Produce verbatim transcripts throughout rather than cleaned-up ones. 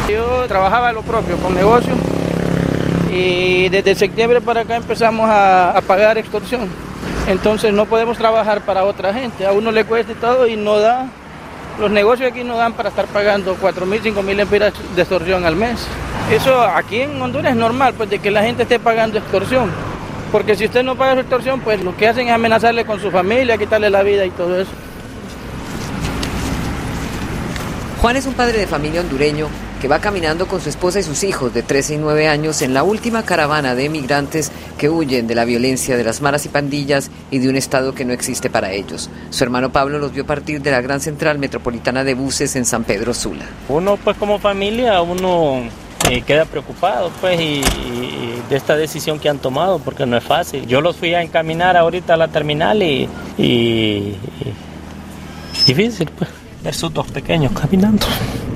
Yo trabajaba lo propio con negocio y desde septiembre para acá empezamos a, a pagar extorsión. Entonces no podemos trabajar para otra gente, a uno le cuesta todo y no da, los negocios aquí no dan para estar pagando cuatro mil, cinco mil lempiras de extorsión al mes. Eso aquí en Honduras es normal, pues de que la gente esté pagando extorsión, porque si usted no paga su extorsión, pues lo que hacen es amenazarle con su familia, quitarle la vida y todo eso. Juan es un padre de familia hondureño que va caminando con su esposa y sus hijos de trece y nueve años en la última caravana de emigrantes que huyen de la violencia de las maras y pandillas y de un estado que no existe para ellos. Su hermano Pablo los vio partir de la gran central metropolitana de buses en San Pedro Sula. Uno pues como familia, uno eh, queda preocupado pues y, y de esta decisión que han tomado porque no es fácil. Yo los fui a encaminar ahorita a la terminal y, y, y difícil pues ver sus dos pequeños caminando.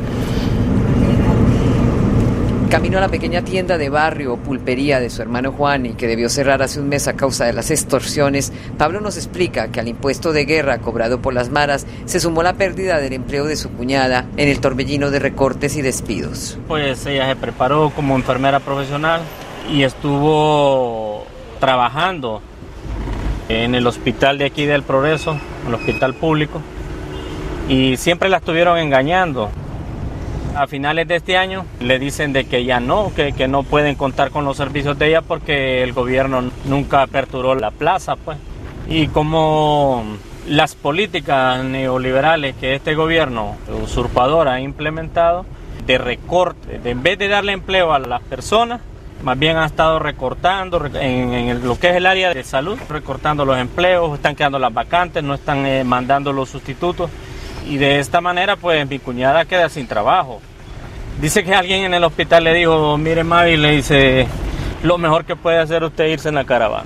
Camino a la pequeña tienda de barrio o pulpería de su hermano Juan y que debió cerrar hace un mes a causa de las extorsiones, Pablo nos explica que al impuesto de guerra cobrado por las maras se sumó la pérdida del empleo de su cuñada en el torbellino de recortes y despidos. Pues ella se preparó como enfermera profesional y estuvo trabajando en el hospital de aquí del Progreso, el hospital público, y siempre la estuvieron engañando. A finales de este año le dicen de que ya no, que, que no pueden contar con los servicios de ella porque el gobierno nunca aperturó la plaza, pues. Y como las políticas neoliberales que este gobierno usurpador ha implementado, de recorte, de, en vez de darle empleo a las personas, más bien han estado recortando en, en lo que es el área de salud, recortando los empleos, están quedando las vacantes, no están eh, mandando los sustitutos. Y de esta manera, pues, mi cuñada queda sin trabajo. Dice que alguien en el hospital le dijo, mire, Mavi, le dice, lo mejor que puede hacer usted es irse en la caravana.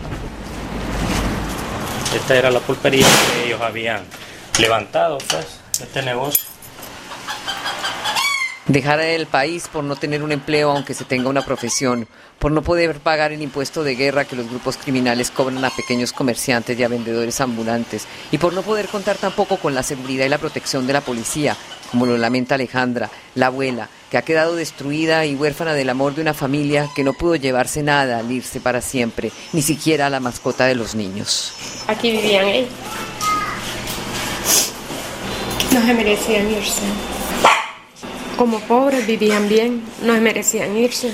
Esta era la pulpería que ellos habían levantado, pues, este negocio. Dejar el país por no tener un empleo aunque se tenga una profesión, por no poder pagar el impuesto de guerra que los grupos criminales cobran a pequeños comerciantes y a vendedores ambulantes, y por no poder contar tampoco con la seguridad y la protección de la policía, como lo lamenta Alejandra, la abuela, que ha quedado destruida y huérfana del amor de una familia que no pudo llevarse nada al irse para siempre, ni siquiera a la mascota de los niños. Aquí vivían ellos. No se merecían irse. Como pobres vivían bien, no se merecían irse.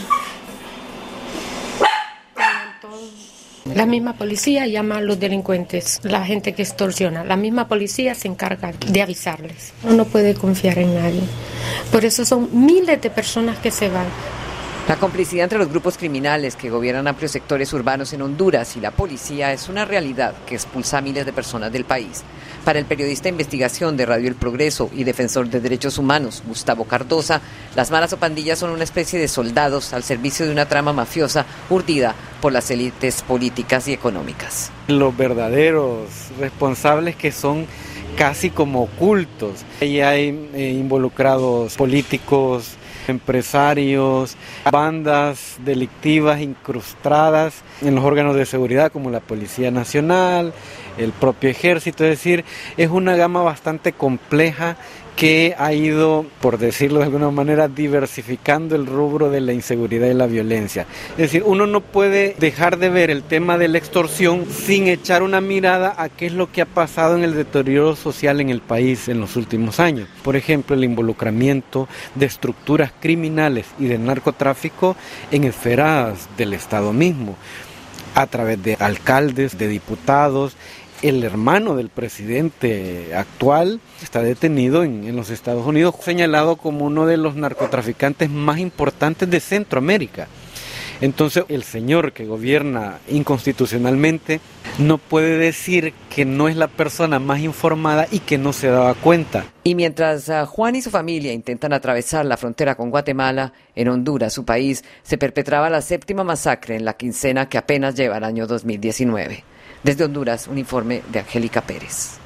La misma policía llama a los delincuentes, la gente que extorsiona. La misma policía se encarga de avisarles. Uno no puede confiar en nadie. Por eso son miles de personas que se van. La complicidad entre los grupos criminales que gobiernan amplios sectores urbanos en Honduras y la policía es una realidad que expulsa a miles de personas del país. Para el periodista de investigación de Radio El Progreso y defensor de derechos humanos, Gustavo Cardosa, las maras o pandillas son una especie de soldados al servicio de una trama mafiosa urdida por las élites políticas y económicas. Los verdaderos responsables que son casi como ocultos. Ahí hay eh, involucrados políticos, empresarios, bandas delictivas incrustadas en los órganos de seguridad como la Policía Nacional, el propio Ejército, es decir, es una gama bastante compleja que ha ido, por decirlo de alguna manera, diversificando el rubro de la inseguridad y la violencia. Es decir, uno no puede dejar de ver el tema de la extorsión sin echar una mirada a qué es lo que ha pasado en el deterioro social en el país en los últimos años. Por ejemplo, el involucramiento de estructuras criminales y de narcotráfico en esferas del Estado mismo, a través de alcaldes, de diputados. El hermano del presidente actual está detenido en, en los Estados Unidos, señalado como uno de los narcotraficantes más importantes de Centroamérica. Entonces, el señor que gobierna inconstitucionalmente no puede decir que no es la persona más informada y que no se daba cuenta. Y mientras uh, Juan y su familia intentan atravesar la frontera con Guatemala, en Honduras, su país, se perpetraba la séptima masacre en la quincena que apenas lleva el año dos mil diecinueve. Desde Honduras, un informe de Angélica Pérez.